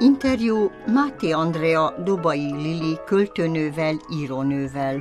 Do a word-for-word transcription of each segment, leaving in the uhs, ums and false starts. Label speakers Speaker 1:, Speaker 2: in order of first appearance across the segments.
Speaker 1: Interjú Máté Andrea Dobai Lili költőnővel, írónővel.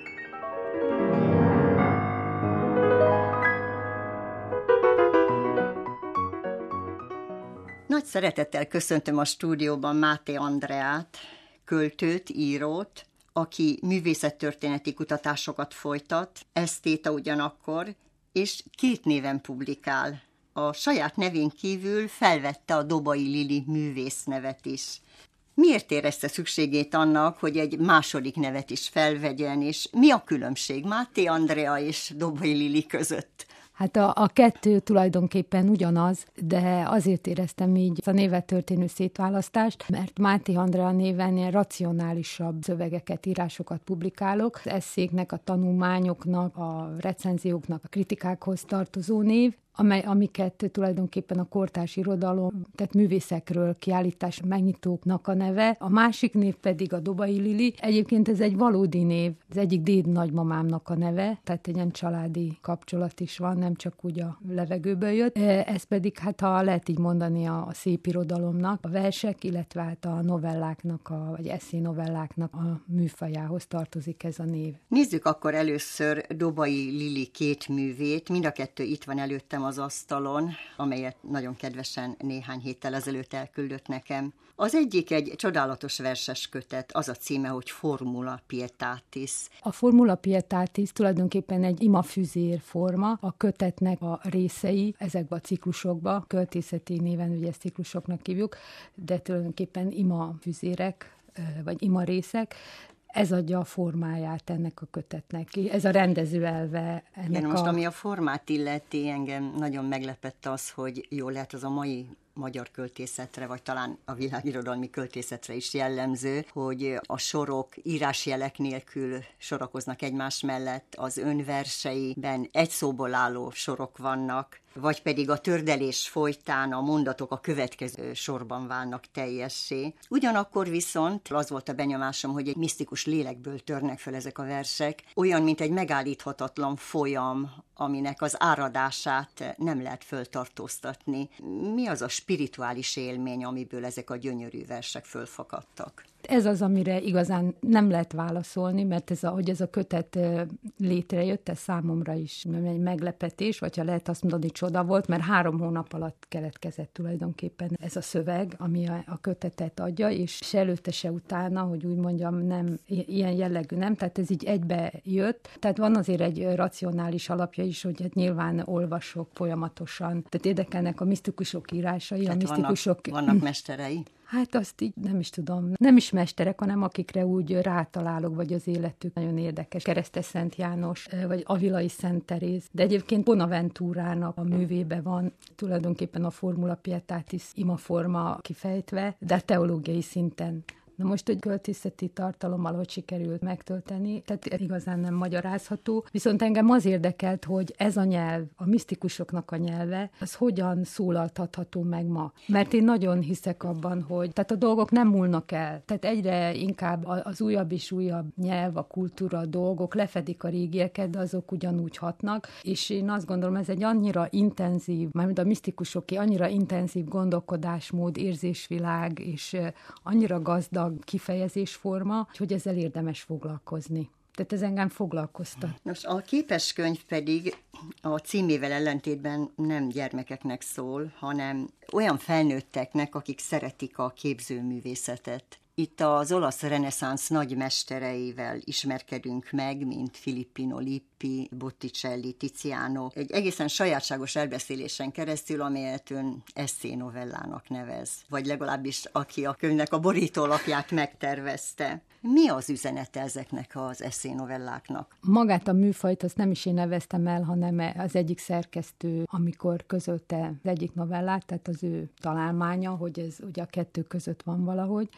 Speaker 1: Nagy szeretettel köszöntöm a stúdióban Máté Andreát, költőt, írót, aki művészettörténeti kutatásokat folytat, esztéta ugyanakkor, és két néven publikál. A saját nevén kívül felvette a Dobai Lili művésznevet is. Miért érezte szükségét annak, hogy egy második nevet is felvegyen, és mi a különbség Máté Andrea és Dobai Lili között?
Speaker 2: Hát a, a kettő tulajdonképpen ugyanaz, de azért éreztem így a névet történő szétválasztást, mert Máté Andrea néven ilyen racionálisabb szövegeket, írásokat publikálok. Az esszéknek, a tanulmányoknak, a recenzióknak, a kritikákhoz tartozó név, amely, amiket tulajdonképpen a kortárs irodalom, tehát művészekről kiállítás megnyitóknak a neve. A másik név pedig a Dobai Lili. Egyébként ez egy valódi név, az egyik déd nagymamámnak a neve, tehát egy ilyen családi kapcsolat is van, nem csak úgy a levegőből jött. Ez pedig, hát ha lehet így mondani, a, a szép irodalomnak, a versek, illetve hát a novelláknak, a, vagy eszé novelláknak a műfajához tartozik ez a név.
Speaker 1: Nézzük akkor először Dobai Lili két művét, mind a kettő itt van előttem az asztalon, amelyet nagyon kedvesen néhány héttel ezelőtt elküldött nekem. Az egyik egy csodálatos verses kötet, az a címe, hogy Formula Pietatis.
Speaker 2: A Formula Pietatis tulajdonképpen egy imafüzér forma, a kötetnek a részei ezekben a ciklusokban, költészeti néven ugye ezt ciklusoknak hívjuk, de tulajdonképpen imafüzérek, vagy imarészek. Ez adja a formáját ennek a kötetnek. Ez a rendező elve ennek.
Speaker 1: Igen,
Speaker 2: a...
Speaker 1: most ami a formát illeti, engem nagyon meglepett az, hogy jól lehet az a mai magyar költészetre, vagy talán a világirodalmi költészetre is jellemző, hogy a sorok írásjelek nélkül sorakoznak egymás mellett, az önverseiben egy szóból álló sorok vannak, vagy pedig a tördelés folytán a mondatok a következő sorban válnak teljessé. Ugyanakkor viszont az volt a benyomásom, hogy egy misztikus lélekből törnek fel ezek a versek, olyan, mint egy megállíthatatlan folyam, aminek az áradását nem lehet föltartóztatni. Mi az a spirituális élmény, amiből ezek a gyönyörű versek fölfakadtak?
Speaker 2: Ez az, amire igazán nem lehet válaszolni, mert ez a, hogy ez a kötet létrejött, ez számomra is egy meglepetés, vagy ha lehet azt mondani, csoda volt, mert három hónap alatt keletkezett tulajdonképpen ez a szöveg, ami a, a kötetet adja, és se előtte, se utána, hogy úgy mondjam, nem, ilyen jellegű nem, tehát ez így egybe jött. Tehát van azért egy racionális alapja is, hogy hát nyilván olvasok folyamatosan. Tehát érdekelnek a misztikusok írásai,
Speaker 1: tehát
Speaker 2: a misztikusok...
Speaker 1: Vannak, vannak mesterei?
Speaker 2: Hát azt így nem is tudom. Nem is mesterek, hanem akikre úgy rátalálok, vagy az életük nagyon érdekes. Keresztes Szent János, vagy Avilai Szent Teréz. De egyébként Bonaventurának a művébe van tulajdonképpen a Formula Pietatis imaforma kifejtve, de teológiai szinten. Na most, hogy költészeti tartalommal hogy sikerült megtölteni, tehát igazán nem magyarázható. Viszont engem az érdekelt, hogy ez a nyelv, a misztikusoknak a nyelve, az hogyan szólaltatható meg ma. Mert én nagyon hiszek abban, hogy tehát a dolgok nem múlnak el. Tehát egyre inkább az újabb és újabb nyelv, a kultúra, a dolgok lefedik a régieket, de azok ugyanúgy hatnak. És én azt gondolom, ez egy annyira intenzív, mármint a misztikusoké, annyira intenzív gondolkodásmód, érzésvilág, és annyira gazdag kifejezésforma, hogy ezzel érdemes foglalkozni. Tehát ez engem foglalkoztat.
Speaker 1: Nos, a képeskönyv pedig a címével ellentétben nem gyermekeknek szól, hanem olyan felnőtteknek, akik szeretik a képzőművészetet. Itt az olasz reneszánsz nagy mestereivel ismerkedünk meg, mint Filippino Lippi, Botticelli, Tiziano. Egy egészen sajátságos elbeszélésen keresztül, amelyet ön eszénovellának nevez, vagy legalábbis aki a könyvnek a borítólapját megtervezte. Mi az üzenete ezeknek az eszénovelláknak?
Speaker 2: Magát a műfajt azt nem is én neveztem el, hanem az egyik szerkesztő, amikor közölte az egyik novellát, tehát az ő találmánya, hogy ez ugye a kettő között van valahogy. Engem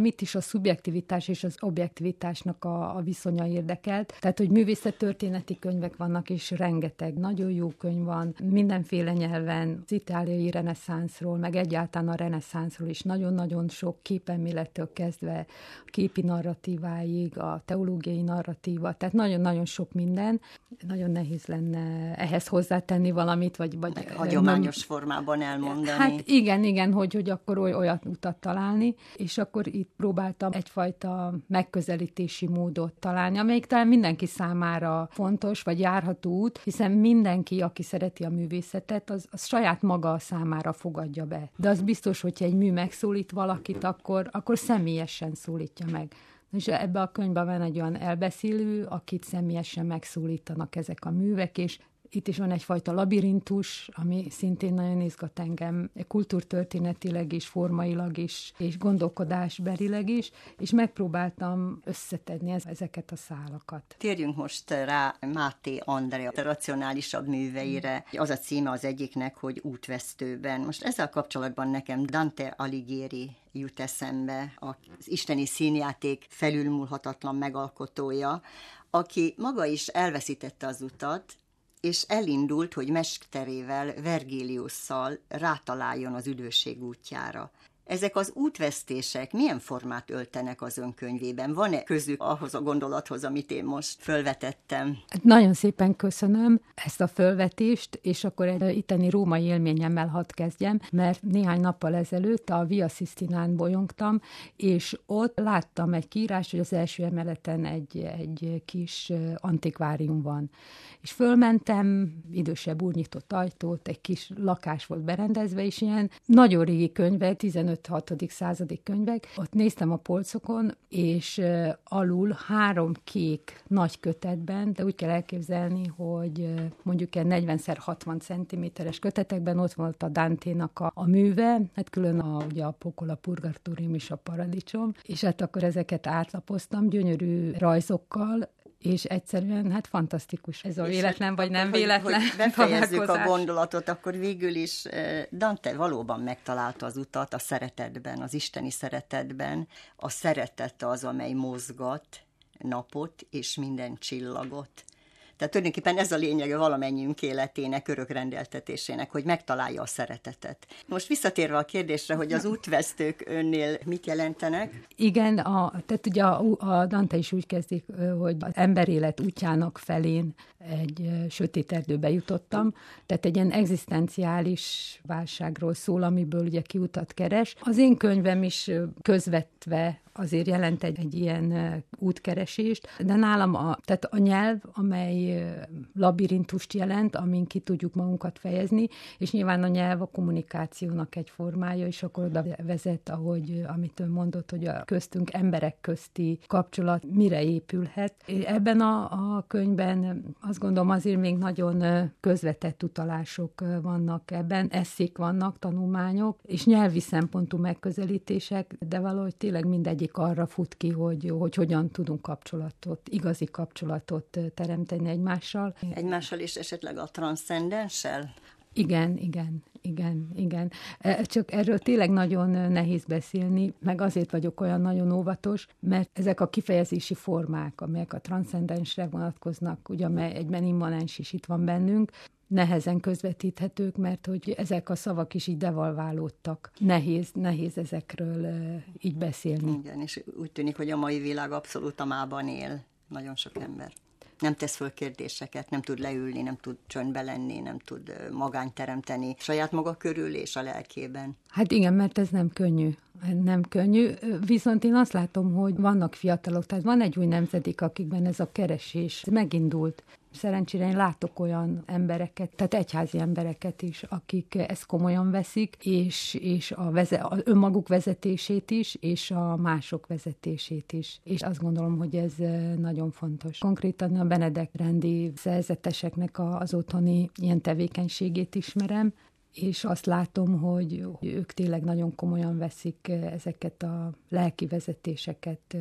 Speaker 2: engem itt is a szubjektivitás és az objektivitásnak a, a viszonya érdekelt. Tehát, hogy művészettörténeti könyvek vannak, és rengeteg nagyon jó könyv van, mindenféle nyelven, az itáliai reneszánszról, meg egyáltalán a reneszánszról is nagyon-nagyon sok képelmélettől kezdve a képi narratíváig, a teológiai narratíva, tehát nagyon-nagyon sok minden. Nagyon nehéz lenne ehhez hozzátenni valamit, vagy... vagy
Speaker 1: meg hagyományos nem, formában elmondani.
Speaker 2: Hát igen, igen, hogy, hogy akkor oly, olyat utat találni, és akkor itt próbáltam egyfajta megközelítési módot találni, amelyik talán mindenki számára fontos, vagy járható út, hiszen mindenki, aki szereti a művészetet, az, az saját maga számára fogadja be. De az biztos, hogyha egy mű megszólít valakit, akkor, akkor személyesen szólítja meg. És ebbe a könyvben van egy olyan elbeszélő, akit személyesen megszólítanak ezek a művek, és itt is van egyfajta labirintus, ami szintén nagyon izgat engem, kultúrtörténetileg is, formailag is, és gondolkodásbelileg is, és megpróbáltam összetedni ezeket a szálakat.
Speaker 1: Térjünk most rá Máté Andrea racionálisabb műveire. Az a címe az egyiknek, hogy Útvesztőben. Most ezzel kapcsolatban nekem Dante Alighieri jut eszembe, az isteni színjáték felülmúlhatatlan megalkotója, aki maga is elveszítette az utat, és elindult, hogy mesterével, Vergiliusszal rátaláljon az üdvösség útjára. Ezek az útvesztések milyen formát öltenek az ön könyvében? Van-e közük ahhoz a gondolathoz, amit én most fölvetettem?
Speaker 2: Nagyon szépen köszönöm ezt a fölvetést, és akkor egy itteni római élményemmel hadd kezdjem, mert néhány nappal ezelőtt a Via Sistinán bolyongtam, és ott láttam egy kiírást, hogy az első emeleten egy, egy kis antikvárium van. És fölmentem, idősebb úr nyitott ajtót, egy kis lakás volt berendezve, és ilyen nagyon régi könyvek, tizenöt-hatodik századi könyvek. Ott néztem a polcokon, és alul három kék nagy kötetben, de úgy kell elképzelni, hogy mondjuk ilyen negyven-hatvan centiméteres kötetekben ott volt a Danténak a, a műve, hát külön a, ugye a Pokol, a Purgatórium és a Paradicsom, és hát akkor ezeket átlapoztam gyönyörű rajzokkal, és egyszerűen, hát fantasztikus. Ez a véletlen, hát, vagy nem hogy, véletlen
Speaker 1: hogy befejezzük a gondolatot, akkor végül is Dante valóban megtalálta az utat a szeretetben, az isteni szeretetben. A szeretet az, amely mozgat napot és minden csillagot. Tehát tulajdonképpen ez a lényege valamennyiünk életének, örökrendeltetésének, hogy megtalálja a szeretetet. Most visszatérve a kérdésre, hogy az útvesztők önnél mit jelentenek?
Speaker 2: Igen, a, tehát ugye a, a Dante is úgy kezdik, hogy az emberélet útjának felén egy sötét erdőbe jutottam, tehát egy ilyen egzisztenciális válságról szól, amiből ugye kiutat keres. Az én könyvem is közvetve azért jelent egy, egy ilyen útkeresést, de nálam a, tehát a nyelv, amely labirintust jelent, amin ki tudjuk magunkat fejezni, és nyilván a nyelv a kommunikációnak egy formája, és akkor oda vezet, ahogy, amit ön mondott, hogy a köztünk emberek közti kapcsolat mire épülhet. Ebben a, a könyvben azt gondolom azért még nagyon közvetett utalások vannak ebben, eszék vannak, tanulmányok, és nyelvi szempontú megközelítések, de valahogy tényleg mindegy arra fut ki, hogy, hogy hogyan tudunk kapcsolatot, igazi kapcsolatot teremteni egymással.
Speaker 1: Egymással és esetleg a transzcendenssel?
Speaker 2: Igen, igen, igen, igen. Csak erről tényleg nagyon nehéz beszélni, meg azért vagyok olyan nagyon óvatos, mert ezek a kifejezési formák, amelyek a transzcendensre vonatkoznak, ugye egyben immanens is itt van bennünk, nehezen közvetíthetők, mert hogy ezek a szavak is így devalválódtak. Nehéz, nehéz ezekről uh, így beszélni.
Speaker 1: Igen, és úgy tűnik, hogy a mai világ abszolút a mában él. Nagyon sok ember. Nem tesz föl kérdéseket, nem tud leülni, nem tud csöndbe lenni, nem tud magányt teremteni saját maga körül és a lelkében.
Speaker 2: Hát igen, mert ez nem könnyű. Nem könnyű, viszont én azt látom, hogy vannak fiatalok, tehát van egy új nemzedék, akikben ez a keresés megindult. Szerencsére én látok olyan embereket, tehát egyházi embereket is, akik ezt komolyan veszik, és, és a veze, a önmaguk vezetését is, és a mások vezetését is. És azt gondolom, hogy ez nagyon fontos. Konkrétan a Benedek rendi szerzeteseknek az otthoni ilyen tevékenységét ismerem, és azt látom, hogy ők tényleg nagyon komolyan veszik ezeket a lelki vezetéseket,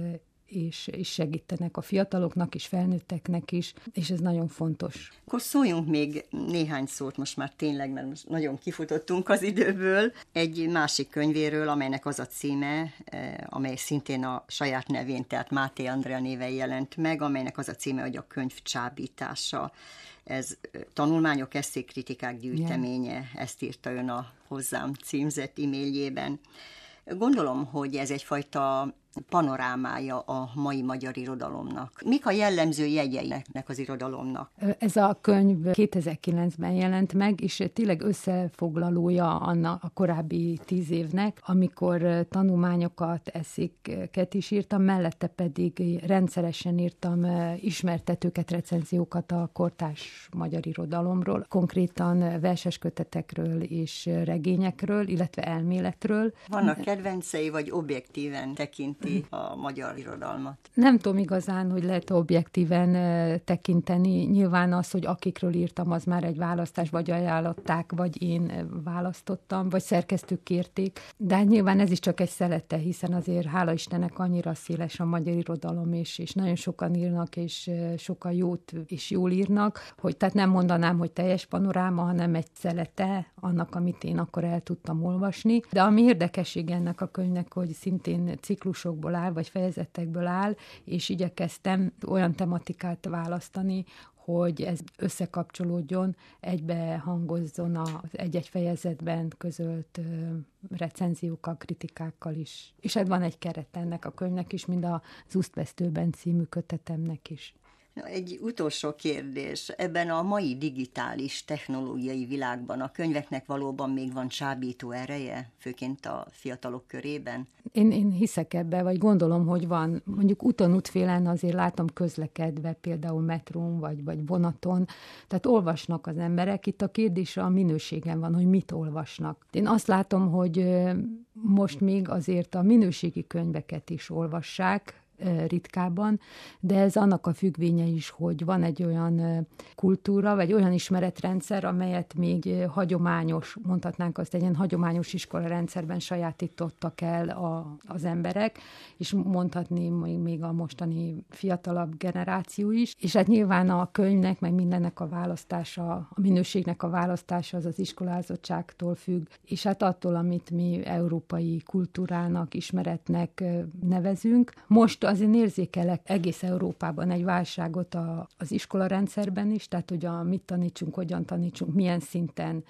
Speaker 2: és, és segítenek a fiataloknak és felnőtteknek is, és ez nagyon fontos.
Speaker 1: Akkor szóljunk még néhány szót, most már tényleg, mert most nagyon kifutottunk az időből, egy másik könyvéről, amelynek az a címe, amely szintén a saját nevén, tehát Máté Andrea néven jelent meg, amelynek az a címe, hogy a könyv csábítása. Ez tanulmányok, esszékritikák gyűjteménye, yeah. Ezt írta ön a hozzám címzett e-mailjében. Gondolom, hogy ez egyfajta panorámája a mai magyar irodalomnak. Mik a jellemző jegyeinek az irodalomnak?
Speaker 2: Ez a könyv kétezer-kilencben jelent meg, és tényleg összefoglalója annak a korábbi tíz évnek, amikor tanulmányokat, eszéket is írtam, mellette pedig rendszeresen írtam ismertetőket, recenziókat a kortárs magyar irodalomról, konkrétan verses kötetekről és regényekről, illetve elméletről.
Speaker 1: Vannak kedvencei, vagy objektíven tekint a magyar irodalmat?
Speaker 2: Nem tudom igazán, hogy lehet objektíven tekinteni. Nyilván az, hogy akikről írtam, az már egy választás, vagy ajánlották, vagy én választottam, vagy szerkesztők kérték. De hát nyilván ez is csak egy szelete, hiszen azért hála Istennek annyira széles a magyar irodalom, és, és nagyon sokan írnak, és sokan jót és jól írnak, hogy tehát nem mondanám, hogy teljes panoráma, hanem egy szelete annak, amit én akkor el tudtam olvasni. De ami érdekesség ennek a könyvnek, hogy szintén ciklusok áll, vagy fejezetekből áll, és igyekeztem olyan tematikát választani, hogy ez összekapcsolódjon, egybe hangozzon az egy-egy fejezetben közölt recenziókkal, kritikákkal is. És hát van egy keret ennek a könyvnek is, mind az Usztvesztőben című kötetemnek is.
Speaker 1: Egy utolsó kérdés. Ebben a mai digitális technológiai világban a könyveknek valóban még van csábító ereje, főként a fiatalok körében?
Speaker 2: Én, én hiszek ebbe, vagy gondolom, hogy van. Mondjuk úton útfélen azért látom közlekedve, például metrón, vagy, vagy vonaton. Tehát olvasnak az emberek. Itt a kérdés a minőségen van, hogy mit olvasnak. Én azt látom, hogy most még azért a minőségi könyveket is olvassák, ritkában, de ez annak a függvénye is, hogy van egy olyan kultúra, vagy olyan ismeretrendszer, amelyet még hagyományos, mondhatnánk azt, egy ilyen hagyományos iskolarendszerben sajátítottak el a, az emberek, és mondhatni még a mostani fiatalabb generáció is. És hát nyilván a könyvnek, meg mindennek a választása, a minőségnek a választása az az iskolázottságtól függ, és hát attól, amit mi európai kultúrának, ismeretnek nevezünk. Most azért érzékelek egész Európában egy válságot a, az iskolarendszerben is, tehát hogy a mit tanítsunk, hogyan tanítsunk, milyen szinten,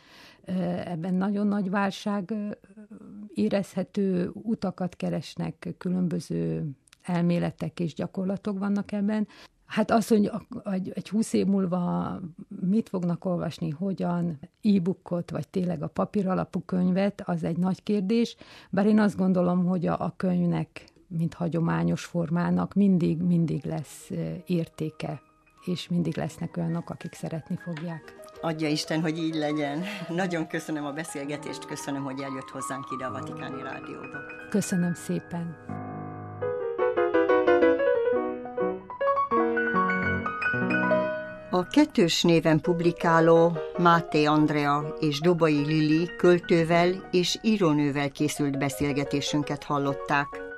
Speaker 2: ebben nagyon nagy válság érezhető, utakat keresnek, különböző elméletek és gyakorlatok vannak ebben. Hát az, hogy egy húsz év múlva mit fognak olvasni, hogyan, e-bookot, vagy tényleg a papíralapú könyvet, az egy nagy kérdés, bár én azt gondolom, hogy a, a könyvnek, mint hagyományos formának mindig, mindig lesz értéke, és mindig lesznek olyanok, akik szeretni fogják.
Speaker 1: Adja Isten, hogy így legyen. Nagyon köszönöm a beszélgetést, köszönöm, hogy eljött hozzánk ide a Vatikáni Rádióba.
Speaker 2: Köszönöm szépen.
Speaker 1: A kettős néven publikáló Máté Andrea és Dobai Lili költővel és írónővel készült beszélgetésünket hallották.